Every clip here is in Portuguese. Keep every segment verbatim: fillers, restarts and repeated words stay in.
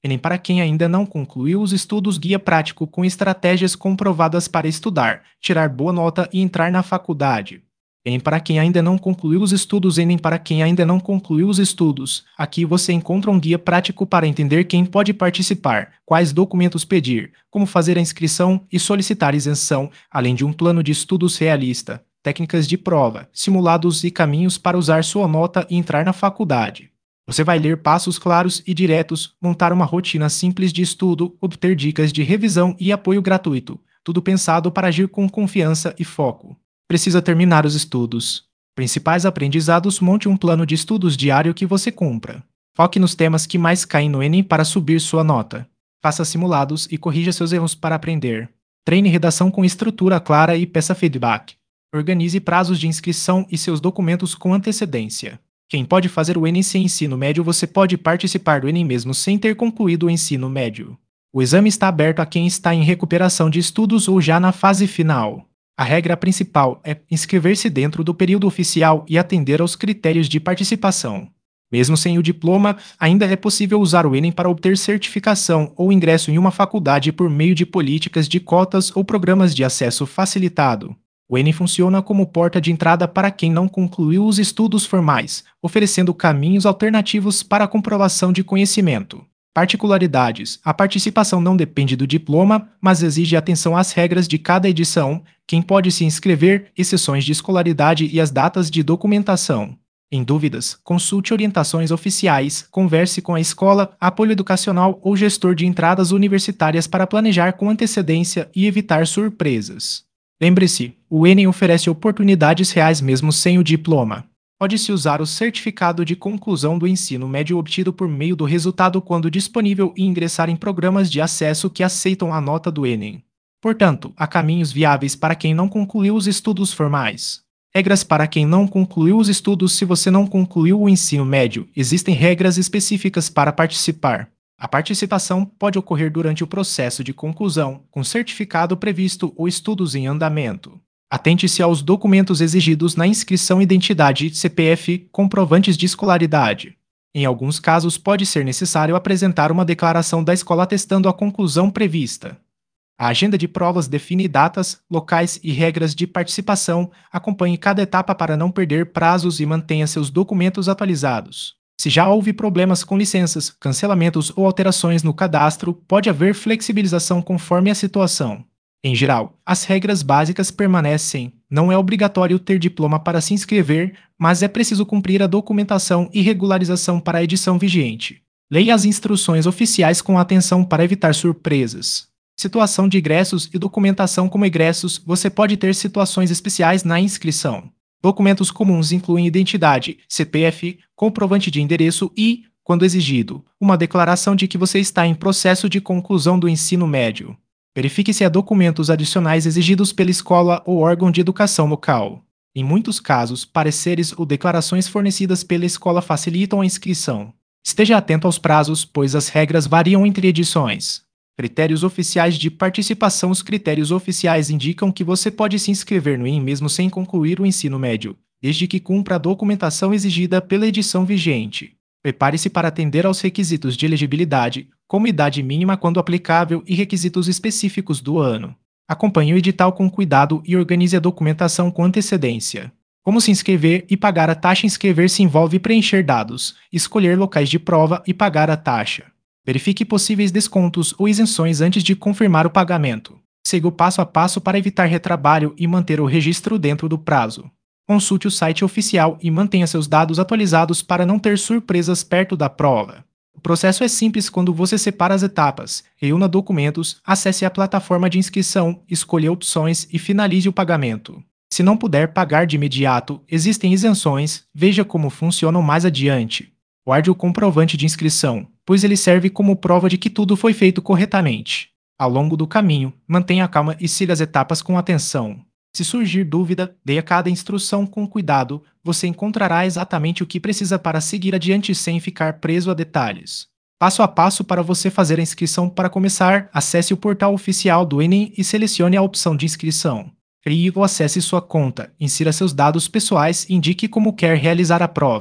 Enem para quem ainda não concluiu os estudos guia prático com estratégias comprovadas para estudar, tirar boa nota e entrar na faculdade. Enem para quem ainda não concluiu os estudos, Enem para quem ainda não concluiu os estudos. Aqui você encontra um guia prático para entender quem pode participar, quais documentos pedir, como fazer a inscrição e solicitar isenção, além de um plano de estudos realista, técnicas de prova, simulados e caminhos para usar sua nota e entrar na faculdade. Você vai ler passos claros e diretos, montar uma rotina simples de estudo, obter dicas de revisão e apoio gratuito, tudo pensado para agir com confiança e foco. Precisa terminar os estudos. Principais aprendizados: monte um plano de estudos diário que você cumpra. Foque nos temas que mais caem no Enem para subir sua nota. Faça simulados e corrija seus erros para aprender. Treine redação com estrutura clara e peça feedback. Organize prazos de inscrição e seus documentos com antecedência. Quem pode fazer o Enem sem ensino médio? Você pode participar do Enem mesmo sem ter concluído o ensino médio. O exame está aberto a quem está em recuperação de estudos ou já na fase final. A regra principal é inscrever-se dentro do período oficial e atender aos critérios de participação. Mesmo sem o diploma, ainda é possível usar o Enem para obter certificação ou ingresso em uma faculdade por meio de políticas de cotas ou programas de acesso facilitado. O Enem funciona como porta de entrada para quem não concluiu os estudos formais, oferecendo caminhos alternativos para a comprovação de conhecimento. Particularidades: a participação não depende do diploma, mas exige atenção às regras de cada edição, quem pode se inscrever, exceções de escolaridade e as datas de documentação. Em dúvidas, consulte orientações oficiais, converse com a escola, apoio educacional ou gestor de entradas universitárias para planejar com antecedência e evitar surpresas. Lembre-se, o Enem oferece oportunidades reais mesmo sem o diploma. Pode-se usar o certificado de conclusão do ensino médio obtido por meio do resultado quando disponível e ingressar em programas de acesso que aceitam a nota do Enem. Portanto, há caminhos viáveis para quem não concluiu os estudos formais. Regras para quem não concluiu os estudos: se você não concluiu o ensino médio, existem regras específicas para participar. A participação pode ocorrer durante o processo de conclusão, com certificado previsto ou estudos em andamento. Atente-se aos documentos exigidos na inscrição: identidade, C P F, comprovantes de escolaridade. Em alguns casos, pode ser necessário apresentar uma declaração da escola atestando a conclusão prevista. A agenda de provas define datas, locais e regras de participação. Acompanhe cada etapa para não perder prazos e mantenha seus documentos atualizados. Se já houve problemas com licenças, cancelamentos ou alterações no cadastro, pode haver flexibilização conforme a situação. Em geral, as regras básicas permanecem. Não é obrigatório ter diploma para se inscrever, mas é preciso cumprir a documentação e regularização para a edição vigente. Leia as instruções oficiais com atenção para evitar surpresas. Situação de ingressos e documentação: como ingressos, você pode ter situações especiais na inscrição. Documentos comuns incluem identidade, C P F, comprovante de endereço e, quando exigido, uma declaração de que você está em processo de conclusão do ensino médio. Verifique se há documentos adicionais exigidos pela escola ou órgão de educação local. Em muitos casos, pareceres ou declarações fornecidas pela escola facilitam a inscrição. Esteja atento aos prazos, pois as regras variam entre edições. Critérios oficiais de participação: os critérios oficiais indicam que você pode se inscrever no Enem mesmo sem concluir o ensino médio, desde que cumpra a documentação exigida pela edição vigente. Prepare-se para atender aos requisitos de elegibilidade, como idade mínima quando aplicável e requisitos específicos do ano. Acompanhe o edital com cuidado e organize a documentação com antecedência. Como se inscrever e pagar a taxa: inscrever-se envolve preencher dados, escolher locais de prova e pagar a taxa. Verifique possíveis descontos ou isenções antes de confirmar o pagamento. Siga o passo a passo para evitar retrabalho e manter o registro dentro do prazo. Consulte o site oficial e mantenha seus dados atualizados para não ter surpresas perto da prova. O processo é simples quando você separa as etapas, reúna documentos, acesse a plataforma de inscrição, escolha opções e finalize o pagamento. Se não puder pagar de imediato, existem isenções, veja como funcionam mais adiante. Guarde o comprovante de inscrição, pois ele serve como prova de que tudo foi feito corretamente. Ao longo do caminho, mantenha calma e siga as etapas com atenção. Se surgir dúvida, leia cada instrução com cuidado, você encontrará exatamente o que precisa para seguir adiante sem ficar preso a detalhes. Passo a passo para você fazer a inscrição: para começar, acesse o portal oficial do Enem e selecione a opção de inscrição. Crie ou acesse sua conta, insira seus dados pessoais e indique como quer realizar a prova.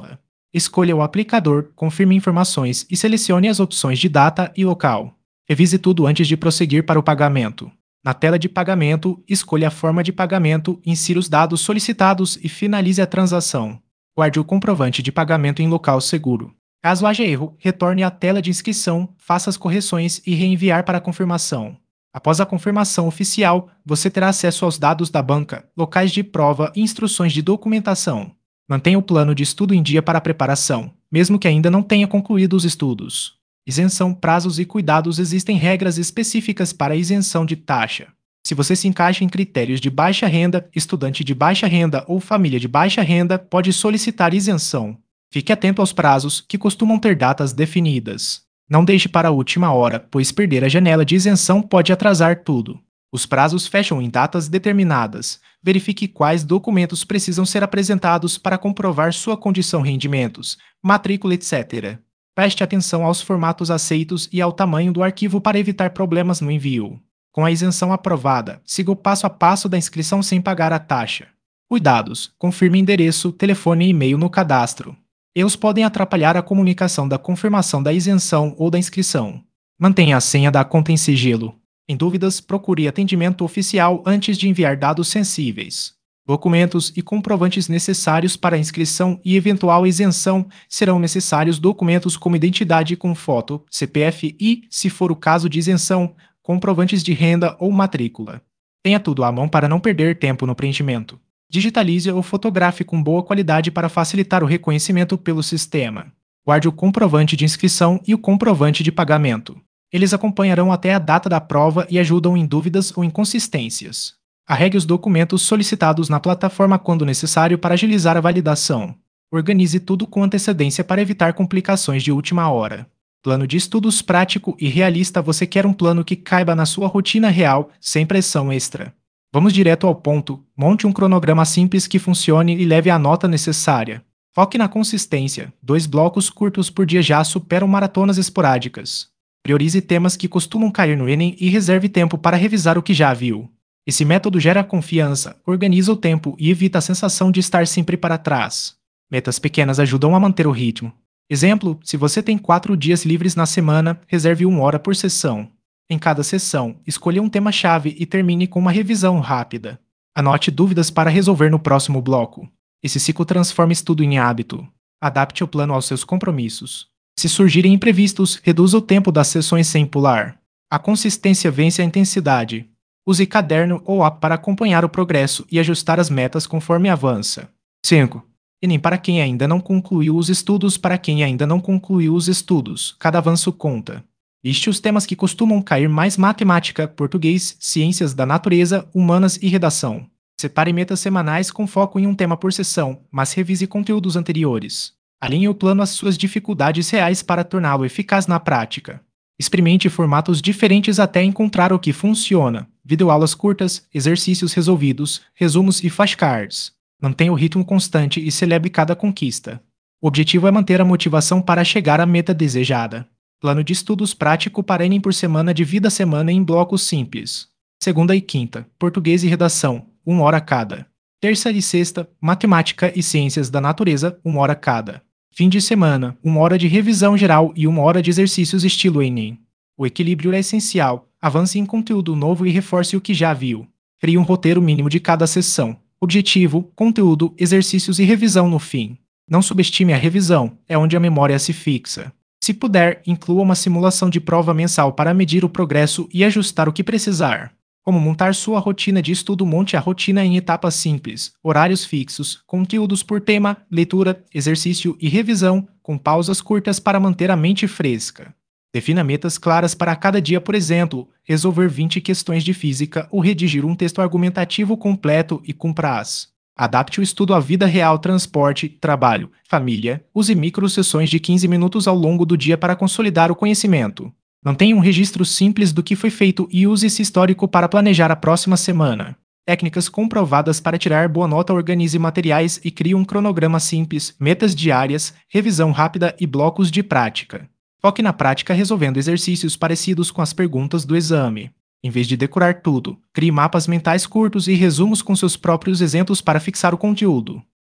Escolha o aplicador, confirme informações e selecione as opções de data e local. Revise tudo antes de prosseguir para o pagamento. Na tela de pagamento, escolha a forma de pagamento, insira os dados solicitados e finalize a transação. Guarde o comprovante de pagamento em local seguro. Caso haja erro, retorne à tela de inscrição, faça as correções e reenviar para confirmação. Após a confirmação oficial, você terá acesso aos dados da banca, locais de prova e instruções de documentação. Mantenha o plano de estudo em dia para a preparação, mesmo que ainda não tenha concluído os estudos. Isenção, prazos e cuidados. Existem regras específicas para a isenção de taxa. Se você se encaixa em critérios de baixa renda, estudante de baixa renda ou família de baixa renda, pode solicitar isenção. Fique atento aos prazos, que costumam ter datas definidas. Não deixe para a última hora, pois perder a janela de isenção pode atrasar tudo. Os prazos fecham em datas determinadas. Verifique quais documentos precisam ser apresentados para comprovar sua condição, rendimentos, matrícula, etcétera. Preste atenção aos formatos aceitos e ao tamanho do arquivo para evitar problemas no envio. Com a isenção aprovada, siga o passo a passo da inscrição sem pagar a taxa. Cuidados: confirme endereço, telefone e e-mail no cadastro. Erros podem atrapalhar a comunicação da confirmação da isenção ou da inscrição. Mantenha a senha da conta em sigilo. Em dúvidas, procure atendimento oficial antes de enviar dados sensíveis. Documentos e comprovantes necessários para a inscrição e eventual isenção. Serão necessários documentos como identidade com foto, C P F e, se for o caso de isenção, comprovantes de renda ou matrícula. Tenha tudo à mão para não perder tempo no preenchimento. Digitalize ou fotografe com boa qualidade para facilitar o reconhecimento pelo sistema. Guarde o comprovante de inscrição e o comprovante de pagamento. Eles acompanharão até a data da prova e ajudam em dúvidas ou inconsistências. Arregue os documentos solicitados na plataforma quando necessário para agilizar a validação. Organize tudo com antecedência para evitar complicações de última hora. Plano de estudos prático e realista. Você quer um plano que caiba na sua rotina real, sem pressão extra. Vamos direto ao ponto. Monte um cronograma simples que funcione e leve a nota necessária. Foque na consistência. Dois blocos curtos por dia já superam maratonas esporádicas. Priorize temas que costumam cair no Enem e reserve tempo para revisar o que já viu. Esse método gera confiança, organiza o tempo e evita a sensação de estar sempre para trás. Metas pequenas ajudam a manter o ritmo. Exemplo: se você tem quatro dias livres na semana, reserve uma hora por sessão. Em cada sessão, escolha um tema-chave e termine com uma revisão rápida. Anote dúvidas para resolver no próximo bloco. Esse ciclo transforma estudo em hábito. Adapte o plano aos seus compromissos. Se surgirem imprevistos, reduza o tempo das sessões sem pular. A consistência vence a intensidade. Use caderno ou app para acompanhar o progresso e ajustar as metas conforme avança. cinco. Enem para quem ainda não concluiu os estudos. Para quem ainda não concluiu os estudos, cada avanço conta. Liste os temas que costumam cair mais: matemática, português, ciências da natureza, humanas e redação. Separe metas semanais com foco em um tema por sessão, mas revise conteúdos anteriores. Alinhe o plano às suas dificuldades reais para torná-lo eficaz na prática. Experimente formatos diferentes até encontrar o que funciona. Videoaulas curtas, exercícios resolvidos, resumos e flashcards. Mantenha o ritmo constante e celebre cada conquista. O objetivo é manter a motivação para chegar à meta desejada. Plano de estudos prático para Enem por semana. Divida a semana em blocos simples. Segunda e quinta, português e redação, uma hora cada. Terça e sexta, matemática e ciências da natureza, uma hora cada. Fim de semana, uma hora de revisão geral e uma hora de exercícios estilo Enem. O equilíbrio é essencial. Avance em conteúdo novo e reforce o que já viu. Crie um roteiro mínimo de cada sessão. Objetivo, conteúdo, exercícios e revisão no fim. Não subestime a revisão, é onde a memória se fixa. Se puder, inclua uma simulação de prova mensal para medir o progresso e ajustar o que precisar. Como montar sua rotina de estudo? Monte a rotina em etapas simples, horários fixos, conteúdos por tema, leitura, exercício e revisão, com pausas curtas para manter a mente fresca. Defina metas claras para cada dia, por exemplo, resolver vinte questões de física ou redigir um texto argumentativo completo e com prazo. Adapte o estudo à vida real: transporte, trabalho, família. Use micro-sessões de quinze minutos ao longo do dia para consolidar o conhecimento. Mantenha um registro simples do que foi feito e use esse histórico para planejar a próxima semana. Técnicas comprovadas para tirar boa nota: organize materiais e crie um cronograma simples, metas diárias, revisão rápida e blocos de prática. Foque na prática resolvendo exercícios parecidos com as perguntas do exame. Em vez de decorar tudo, crie mapas mentais curtos e resumos com seus próprios exemplos para fixar o conteúdo.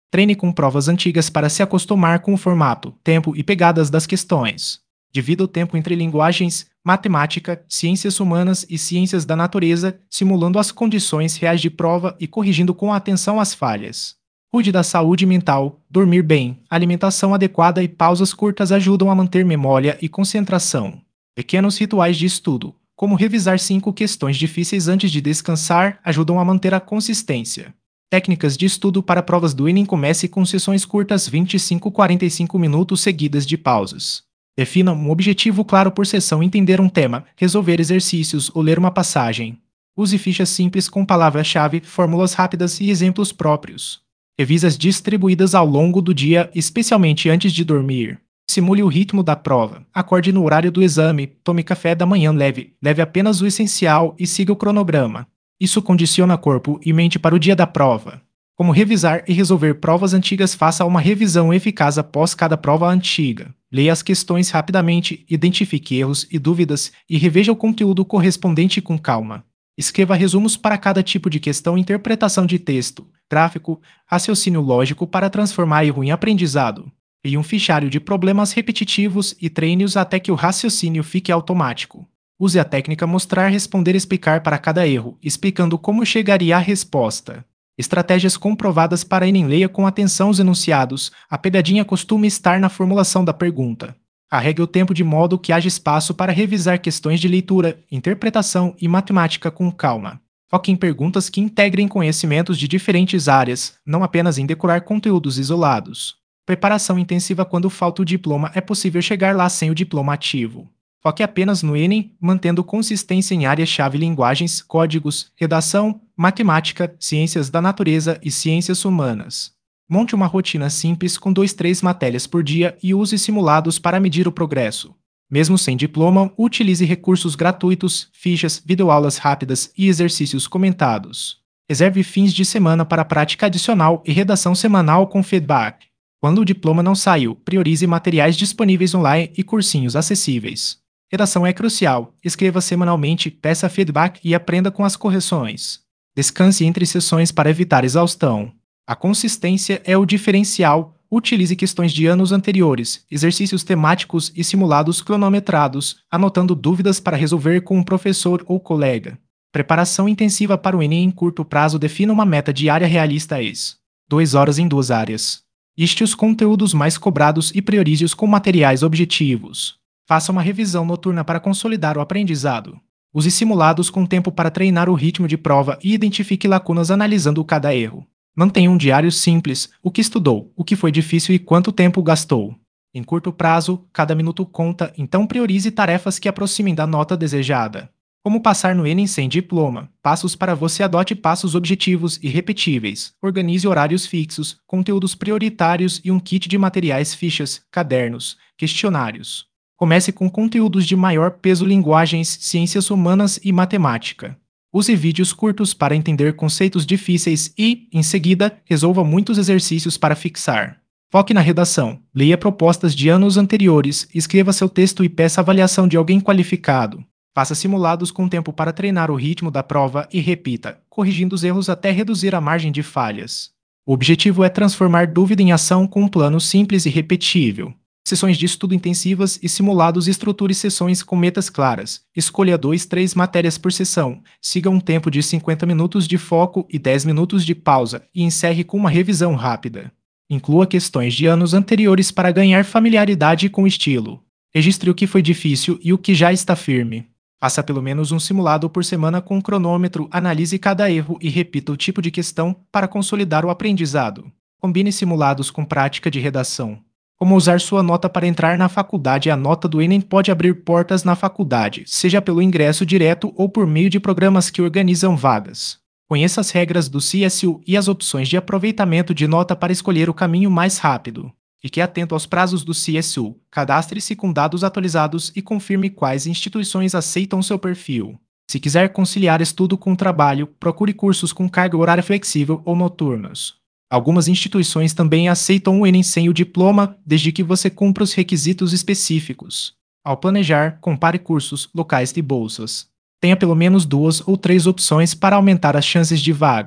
Treine com provas antigas para se acostumar com o formato, tempo e pegadas das questões. Divida o tempo entre linguagens, matemática, ciências humanas e ciências da natureza, simulando as condições reais de prova e corrigindo com atenção as falhas. Cuide da saúde mental, dormir bem, alimentação adequada e pausas curtas ajudam a manter memória e concentração. Pequenos rituais de estudo, como revisar cinco questões difíceis antes de descansar, ajudam a manter a consistência. Técnicas de estudo para provas do Enem. Comece com sessões curtas vinte e cinco a quarenta e cinco minutos seguidas de pausas. Defina um objetivo claro por sessão: entender um tema, resolver exercícios ou ler uma passagem. Use fichas simples com palavras-chave, fórmulas rápidas e exemplos próprios. Revisas distribuídas ao longo do dia, especialmente antes de dormir. Simule o ritmo da prova. Acorde no horário do exame, tome café da manhã leve, leve apenas o essencial e siga o cronograma. Isso condiciona corpo e mente para o dia da prova. Como revisar e resolver provas antigas. Faça uma revisão eficaz após cada prova antiga. Leia as questões rapidamente, identifique erros e dúvidas e reveja o conteúdo correspondente com calma. Escreva resumos para cada tipo de questão: interpretação de texto, gráfico, raciocínio lógico para transformar erro em aprendizado. E um fichário de problemas repetitivos e treine-os até que o raciocínio fique automático. Use a técnica mostrar, responder, explicar para cada erro, explicando como chegaria à resposta. Estratégias comprovadas para Enem. Leia com atenção os enunciados. A pegadinha costuma estar na formulação da pergunta. Carregue o tempo de modo que haja espaço para revisar questões de leitura, interpretação e matemática com calma. Foque em perguntas que integrem conhecimentos de diferentes áreas, não apenas em decorar conteúdos isolados. Preparação intensiva. Quando falta o diploma, é possível chegar lá sem o diploma ativo. Foque apenas no Enem, mantendo consistência em áreas-chave: linguagens, códigos, redação, matemática, ciências da natureza e ciências humanas. Monte uma rotina simples com duas, três matérias por dia e use simulados para medir o progresso. Mesmo sem diploma, utilize recursos gratuitos, fichas, videoaulas rápidas e exercícios comentados. Reserve fins de semana para prática adicional e redação semanal com feedback. Quando o diploma não saiu, priorize materiais disponíveis online e cursinhos acessíveis. Redação é crucial. Escreva semanalmente, peça feedback e aprenda com as correções. Descanse entre sessões para evitar exaustão. A consistência é o diferencial. Utilize questões de anos anteriores, exercícios temáticos e simulados cronometrados, anotando dúvidas para resolver com um professor ou colega. Preparação intensiva para o Enem em curto prazo. Defina uma meta diária realista às duas horas em duas áreas. Liste os conteúdos mais cobrados e priorize-os com materiais objetivos. Faça uma revisão noturna para consolidar o aprendizado. Use simulados com tempo para treinar o ritmo de prova e identifique lacunas analisando cada erro. Mantenha um diário simples: o que estudou, o que foi difícil e quanto tempo gastou. Em curto prazo, cada minuto conta, então priorize tarefas que aproximem da nota desejada. Como passar no Enem sem diploma? Passos para você. Adote passos objetivos e repetíveis. Organize horários fixos, conteúdos prioritários e um kit de materiais: fichas, cadernos, questionários. Comece com conteúdos de maior peso: linguagens, ciências humanas e matemática. Use vídeos curtos para entender conceitos difíceis e, em seguida, resolva muitos exercícios para fixar. Foque na redação. Leia propostas de anos anteriores, escreva seu texto e peça avaliação de alguém qualificado. Faça simulados com tempo para treinar o ritmo da prova e repita, corrigindo os erros até reduzir a margem de falhas. O objetivo é transformar dúvida em ação com um plano simples e repetível. Sessões de estudo intensivas e simulados. Estruture sessões com metas claras. Escolha duas, três matérias por sessão. Siga um tempo de cinquenta minutos de foco e dez minutos de pausa e encerre com uma revisão rápida. Inclua questões de anos anteriores para ganhar familiaridade com o estilo. Registre o que foi difícil e o que já está firme. Faça pelo menos um simulado por semana com um cronômetro. Analise cada erro e repita o tipo de questão para consolidar o aprendizado. Combine simulados com prática de redação. Como usar sua nota para entrar na faculdade? A nota do Enem pode abrir portas na faculdade, seja pelo ingresso direto ou por meio de programas que organizam vagas. Conheça as regras do C S U e as opções de aproveitamento de nota para escolher o caminho mais rápido. Fique atento aos prazos do C S U, cadastre-se com dados atualizados e confirme quais instituições aceitam seu perfil. Se quiser conciliar estudo com trabalho, procure cursos com carga horária flexível ou noturnos. Algumas instituições também aceitam o Enem sem o diploma, desde que você cumpra os requisitos específicos. Ao planejar, compare cursos, locais e bolsas. Tenha pelo menos duas ou três opções para aumentar as chances de vaga.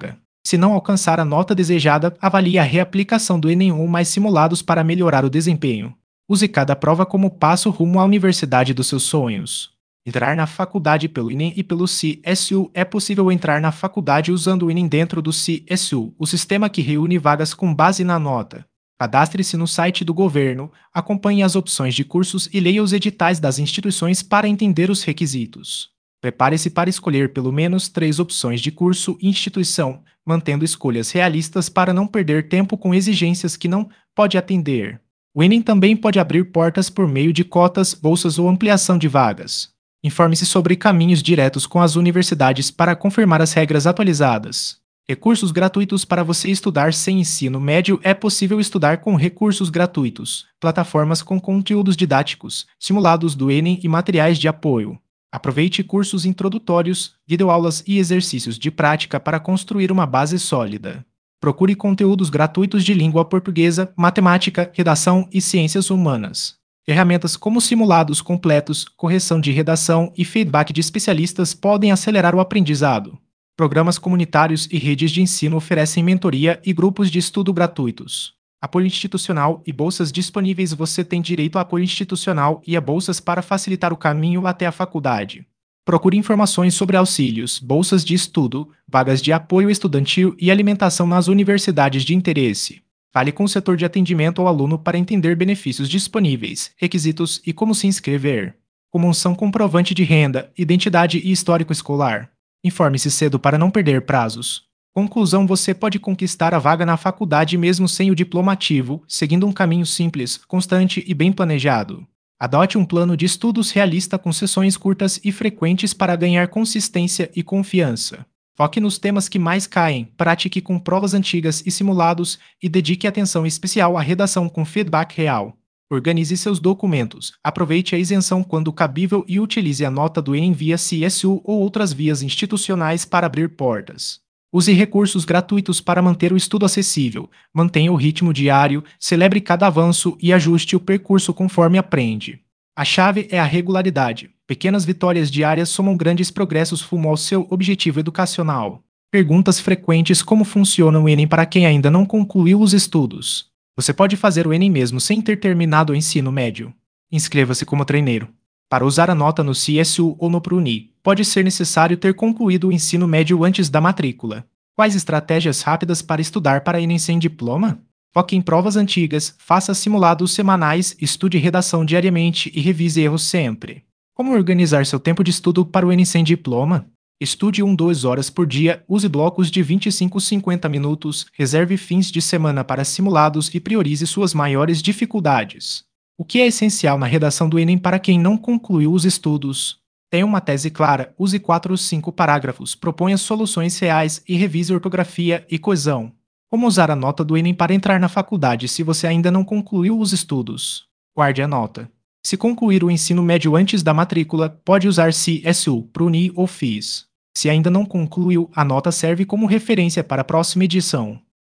Se não alcançar a nota desejada, avalie a reaplicação do Enem ou mais simulados para melhorar o desempenho. Use cada prova como passo rumo à universidade dos seus sonhos. Entrar na faculdade pelo Enem e pelo C S U. É possível entrar na faculdade usando o Enem dentro do C S U, o sistema que reúne vagas com base na nota. Cadastre-se no site do governo, acompanhe as opções de cursos e leia os editais das instituições para entender os requisitos. Prepare-se para escolher pelo menos três opções de curso e instituição, mantendo escolhas realistas para não perder tempo com exigências que não pode atender. O Enem também pode abrir portas por meio de cotas, bolsas ou ampliação de vagas. Informe-se sobre caminhos diretos com as universidades para confirmar as regras atualizadas. Recursos gratuitos para você estudar sem ensino médio. É possível estudar com recursos gratuitos, plataformas com conteúdos didáticos, simulados do Enem e materiais de apoio. Aproveite cursos introdutórios, videoaulas e exercícios de prática para construir uma base sólida. Procure conteúdos gratuitos de língua portuguesa, matemática, redação e ciências humanas. Ferramentas como simulados completos, correção de redação e feedback de especialistas podem acelerar o aprendizado. Programas comunitários e redes de ensino oferecem mentoria e grupos de estudo gratuitos. Apoio institucional e bolsas disponíveis. Você tem direito a apoio institucional e a bolsas para facilitar o caminho até a faculdade. Procure informações sobre auxílios, bolsas de estudo, vagas de apoio estudantil e alimentação nas universidades de interesse. Fale com o setor de atendimento ao aluno para entender benefícios disponíveis, requisitos e como se inscrever. Comunção comprovante de renda, identidade e histórico escolar. Informe-se cedo para não perder prazos. Conclusão: você pode conquistar a vaga na faculdade mesmo sem o diploma ativo, seguindo um caminho simples, constante e bem planejado. Adote um plano de estudos realista com sessões curtas e frequentes para ganhar consistência e confiança. Foque nos temas que mais caem, pratique com provas antigas e simulados e dedique atenção especial à redação com feedback real. Organize seus documentos, aproveite a isenção quando cabível e utilize a nota do Enem via C S U ou outras vias institucionais para abrir portas. Use recursos gratuitos para manter o estudo acessível, mantenha o ritmo diário, celebre cada avanço e ajuste o percurso conforme aprende. A chave é a regularidade. Pequenas vitórias diárias somam grandes progressos rumo ao seu objetivo educacional. Perguntas frequentes: como funciona o Enem para quem ainda não concluiu os estudos? Você pode fazer o Enem mesmo sem ter terminado o ensino médio. Inscreva-se como treineiro. Para usar a nota no C S U ou no ProUni, pode ser necessário ter concluído o ensino médio antes da matrícula. Quais estratégias rápidas para estudar para Enem sem diploma? Foque em provas antigas, faça simulados semanais, estude redação diariamente e revise erros sempre. Como organizar seu tempo de estudo para o Enem sem diploma? Estude uma a duas horas por dia, use blocos de vinte e cinco a cinquenta minutos, reserve fins de semana para simulados e priorize suas maiores dificuldades. O que é essencial na redação do Enem para quem não concluiu os estudos? Tenha uma tese clara, use quatro ou cinco parágrafos, proponha soluções reais e revise ortografia e coesão. Como usar a nota do Enem para entrar na faculdade se você ainda não concluiu os estudos? Guarde a nota. Se concluir o ensino médio antes da matrícula, pode usar C S U, ProUni ou F I S. Se ainda não concluiu, a nota serve como referência para a próxima edição.